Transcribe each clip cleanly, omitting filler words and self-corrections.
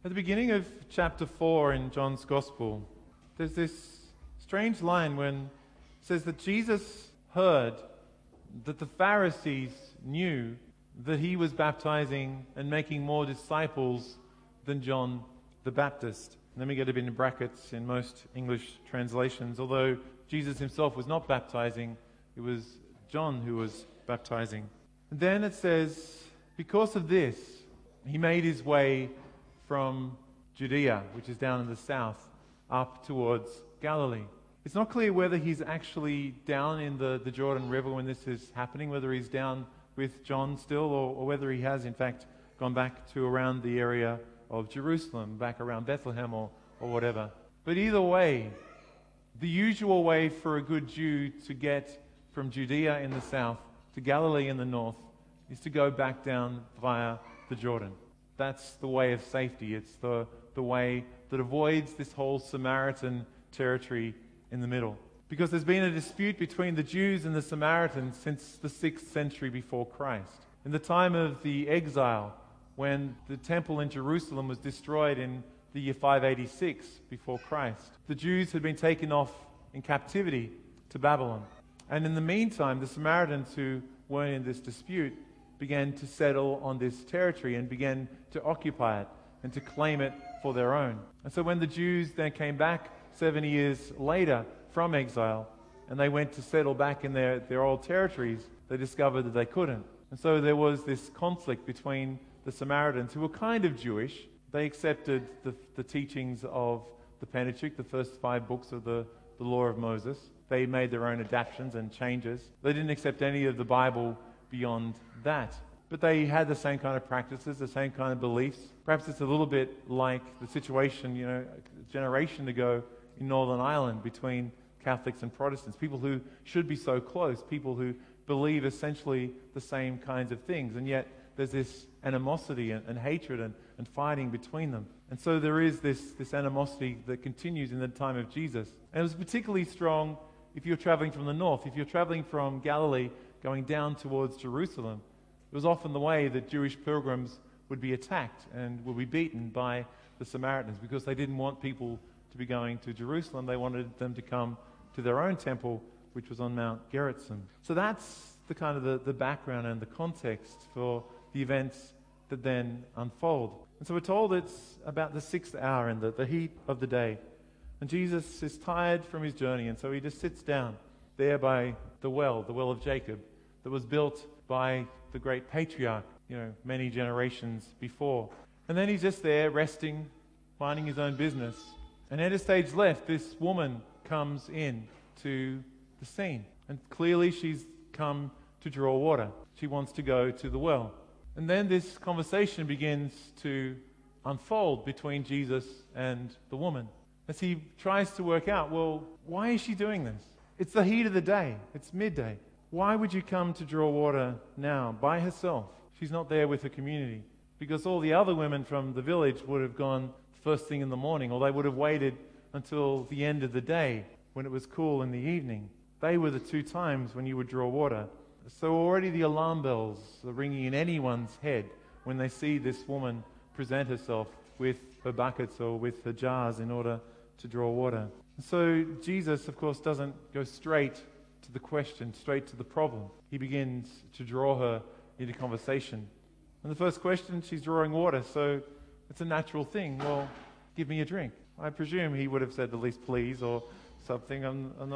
At the beginning of chapter 4 in John's Gospel, there's this strange line when it says that Jesus heard that the Pharisees knew that he was baptizing and making more disciples than John the Baptist. And let me get a bit in brackets in most English translations. Although Jesus himself was not baptizing, it was John who was baptizing. And then it says, because of this, he made his way from Judea, which is down in the south, up towards Galilee. It's not clear whether he's actually down in the Jordan River when this is happening, whether he's down with John still, or whether he has in fact gone back to around the area of Jerusalem, back around Bethlehem or whatever. But either way, the usual way for a good Jew to get from Judea in the south to Galilee in the north is to go back down via the Jordan. That's the way of safety. It's the way that avoids this whole Samaritan territory in the middle. Because there's been a dispute between the Jews and the Samaritans since the 6th century before Christ. In the time of the exile, when the temple in Jerusalem was destroyed in the year 586 before Christ, the Jews had been taken off in captivity to Babylon. And in the meantime, the Samaritans who weren't in this dispute began to settle on this territory and began to occupy it and to claim it for their own. And so when the Jews then came back 70 years later from exile and they went to settle back in their old territories, they discovered that they couldn't. And so there was this conflict between the Samaritans, who were kind of Jewish. They accepted the teachings of the Pentateuch, the first 5 books of the law of Moses. They made their own adaptations and changes. They didn't accept any of the Bible beyond that. But they had the same kind of practices, the same kind of beliefs. Perhaps it's a little bit like the situation, a generation ago in Northern Ireland between Catholics and Protestants. People who should be so close, people who believe essentially the same kinds of things. And yet there's this animosity and hatred and fighting between them. And so there is this animosity that continues in the time of Jesus. And it was particularly strong if you're traveling from the north. If you're traveling from Galilee going down towards Jerusalem, it was often the way that Jewish pilgrims would be attacked and would be beaten by the Samaritans because they didn't want people to be going to Jerusalem. They wanted them to come to their own temple, which was on Mount Gerizim. So that's the kind of the background and the context for the events that then unfold. And so we're told it's about the 6th hour in the heat of the day. And Jesus is tired from his journey, and so he just sits down there by the well of Jacob, that was built by the great patriarch, many generations before. And then he's just there resting, minding his own business. And at a stage left, this woman comes in to the scene. And clearly she's come to draw water. She wants to go to the well. And then this conversation begins to unfold between Jesus and the woman as he tries to work out, well, why is she doing this? It's the heat of the day. It's midday. Why would you come to draw water now by herself? She's not there with her community. Because all the other women from the village would have gone first thing in the morning, or they would have waited until the end of the day when it was cool in the evening. They were the 2 times when you would draw water. So already the alarm bells are ringing in anyone's head when they see this woman present herself with her buckets or with her jars in order to draw water. So Jesus, of course, doesn't go straight to the question, straight to the problem. He begins to draw her into conversation. And the first question, she's drawing water, so it's a natural thing. Well, give me a drink. I presume he would have said the least please or something.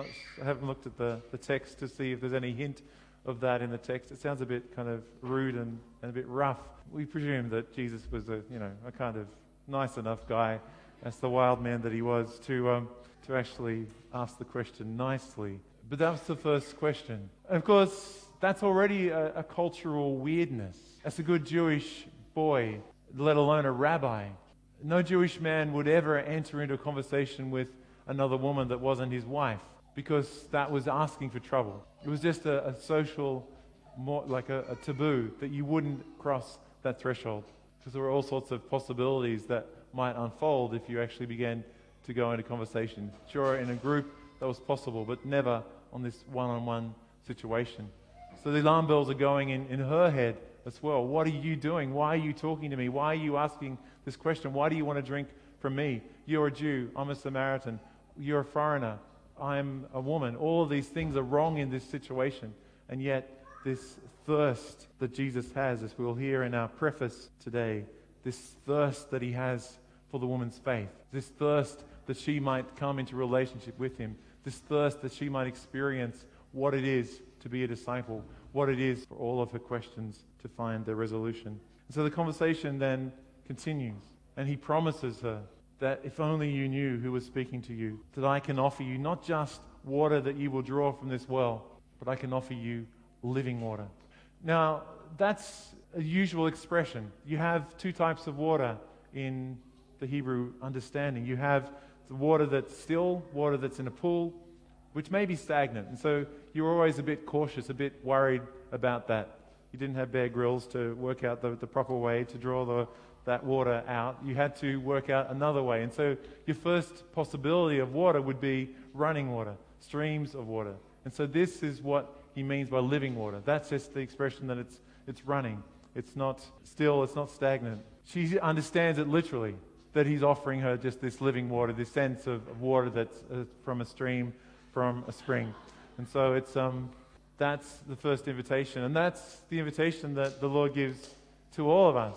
I haven't looked at the text to see if there's any hint of that in the text. It sounds a bit kind of rude and a bit rough. We presume that Jesus was a kind of nice enough guy, as the wild man that he was, to actually ask the question nicely. But that was the first question. Of course, that's already a cultural weirdness. As a good Jewish boy, let alone a rabbi, no Jewish man would ever enter into a conversation with another woman that wasn't his wife, because that was asking for trouble. It was just a social, more like a taboo, that you wouldn't cross that threshold, because there were all sorts of possibilities that might unfold if you actually began to go into conversation. Sure, in a group that was possible, but never on this one-on-one situation. So the alarm bells are going in her head as well. What are you doing? Why are you talking to me? Why are you asking this question? Why do you want to drink from me? You're a Jew. I'm a Samaritan. You're a foreigner. I'm a woman. All of these things are wrong in this situation. And yet this thirst that Jesus has, as we'll hear in our preface today, this thirst that he has for the woman's faith, this thirst that she might come into relationship with him, this thirst that she might experience what it is to be a disciple, what it is for all of her questions to find their resolution. And so the conversation then continues, and he promises her that if only you knew who was speaking to you, that I can offer you not just water that you will draw from this well, but I can offer you living water. Now, that's a usual expression. You have two types of water in the Hebrew understanding. You have the water that's still, water that's in a pool, which may be stagnant. And so you're always a bit cautious, a bit worried about that. You didn't have Bear Grylls to work out the proper way to draw that water out. You had to work out another way. And so your first possibility of water would be running water, streams of water. And so this is what he means by living water. That's just the expression that it's running. It's not still, it's not stagnant. She understands it literally, that he's offering her just this living water, this sense of water that's from a stream, from a spring. And so that's the first invitation. And that's the invitation that the Lord gives to all of us,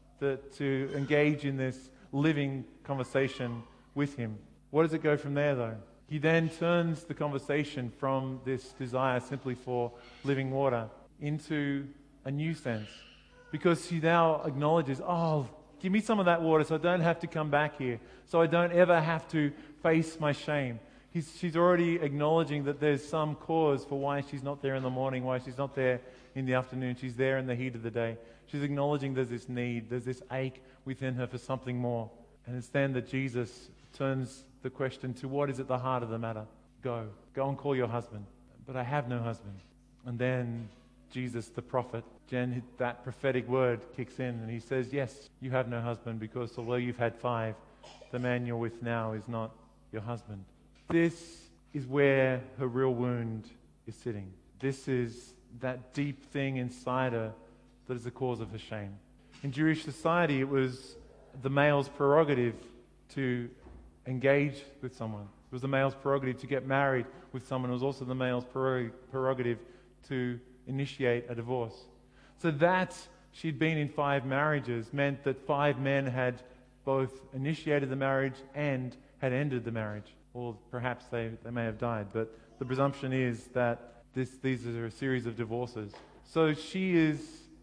to engage in this living conversation with him. What does it go from there, though? He then turns the conversation from this desire simply for living water into a new sense. Because she now acknowledges, oh, give me some of that water so I don't have to come back here, so I don't ever have to face my shame. She's already acknowledging that there's some cause for why she's not there in the morning, why she's not there in the afternoon. She's there in the heat of the day. She's acknowledging there's this need, there's this ache within her for something more. And it's then that Jesus turns the question to what is at the heart of the matter. Go and call your husband. But I have no husband. And then Jesus, the prophet, that prophetic word kicks in and he says, yes, you have no husband because although you've had 5, the man you're with now is not your husband. This is where her real wound is sitting. This is that deep thing inside her that is the cause of her shame. In Jewish society, it was the male's prerogative to engage with someone. It was the male's prerogative to get married with someone. It was also the male's prerogative to initiate a divorce. So that she'd been in 5 marriages meant that 5 men had both initiated the marriage and had ended the marriage. Or perhaps they may have died. But the presumption is that these are a series of divorces. So she is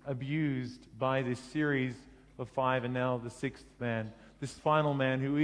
abused by this series of 5 and now the 6th man. This final man who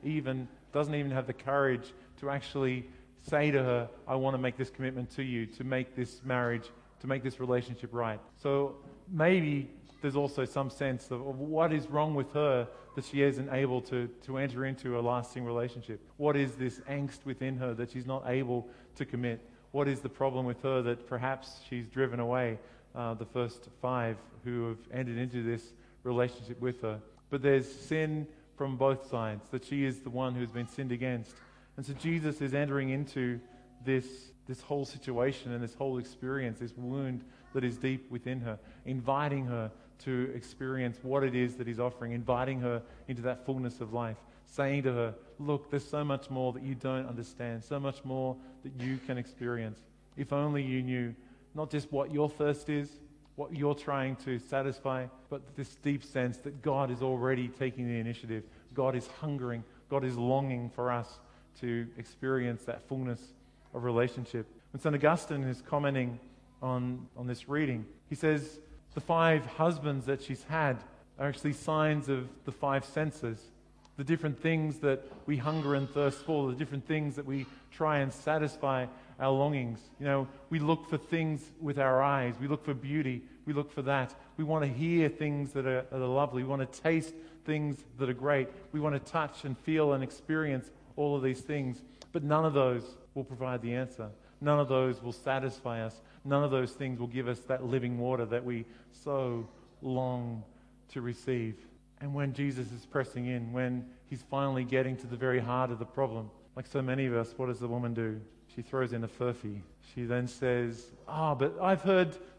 doesn't even have the courage to actually say to her, I want to make this commitment to you, to make this marriage, to make this relationship right. So maybe there's also some sense of what is wrong with her that she isn't able to enter into a lasting relationship. What is this angst within her that she's not able to commit? What is the problem with her that perhaps she's driven away the first 5 who have entered into this relationship with her? But there's sin from both sides, that she is the one who's been sinned against. And so Jesus is entering into this whole situation and this whole experience, this wound that is deep within her, inviting her to experience what it is that he's offering, inviting her into that fullness of life, saying to her, look, there's so much more that you don't understand, so much more that you can experience. If only you knew not just what your thirst is, what you're trying to satisfy, but this deep sense that God is already taking the initiative. God is hungering, God is longing for us to experience that fullness of relationship. When St. Augustine is commenting on this reading, he says the 5 husbands that she's had are actually signs of the 5 senses, the different things that we hunger and thirst for, the different things that we try and satisfy our longings. You know, we look for things with our eyes. We look for beauty. We look for that. We want to hear things that are lovely. We want to taste things that are great. We want to touch and feel and experience all of these things. But none of those will provide the answer. None of those will satisfy us. None of those things will give us that living water that we so long to receive. And when Jesus is pressing in, when he's finally getting to the very heart of the problem, like so many of us, what does the woman do? She throws in a furphy. She then says, but I've heard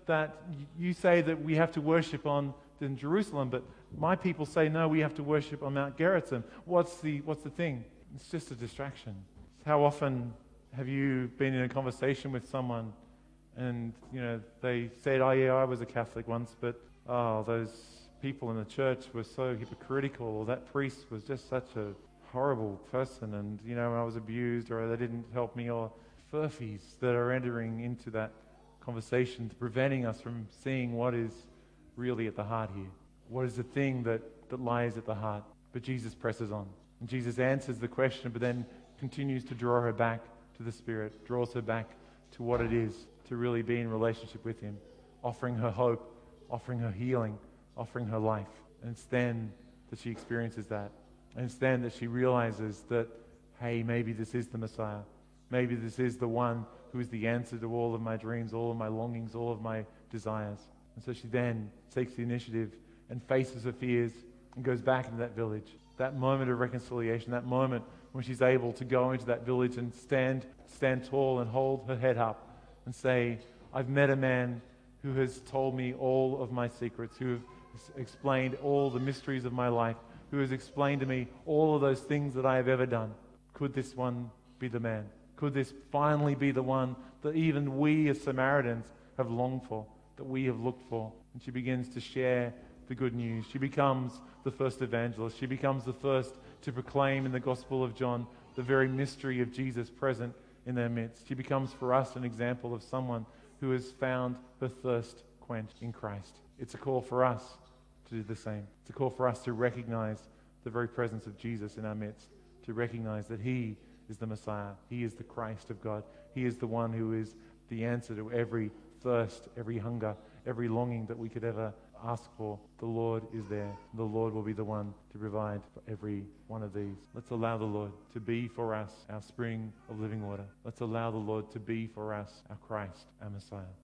that you say that we have to worship in Jerusalem, but my people say, no, we have to worship on Mount Gerizim. What's the thing? It's just a distraction. How often have you been in a conversation with someone and, they said, oh yeah, I was a Catholic once, but those people in the church were so hypocritical, or that priest was just such a horrible person, and, I was abused, or they didn't help me, or furphies that are entering into that conversation, preventing us from seeing what is really at the heart here. What is the thing that lies at the heart? But Jesus presses on. And Jesus answers the question, but then continues to draw her back to the Spirit, draws her back to what it is to really be in relationship with Him, offering her hope, offering her healing, offering her life. And it's then that she experiences that. And it's then that she realizes that, hey, maybe this is the Messiah. Maybe this is the one who is the answer to all of my dreams, all of my longings, all of my desires. And so she then takes the initiative and faces her fears and goes back into that village. That moment of reconciliation, that moment when she's able to go into that village and stand tall and hold her head up and say, I've met a man who has told me all of my secrets, who has explained all the mysteries of my life, who has explained to me all of those things that I have ever done. Could this one be the man? Could this finally be the one that even we as Samaritans have longed for, that we have looked for? And she begins to share the good news. She becomes the first evangelist. She becomes the first to proclaim in the Gospel of John the very mystery of Jesus present in their midst. She becomes for us an example of someone who has found her thirst quenched in Christ. It's a call for us to do the same. It's a call for us to recognize the very presence of Jesus in our midst, to recognize that He is the Messiah. He is the Christ of God. He is the one who is the answer to every thirst, every hunger, every longing that we could ever ask for. The Lord is there. The Lord will be the one to provide for every one of these. Let's allow the Lord to be for us our spring of living water. Let's allow the Lord to be for us our Christ, our Messiah.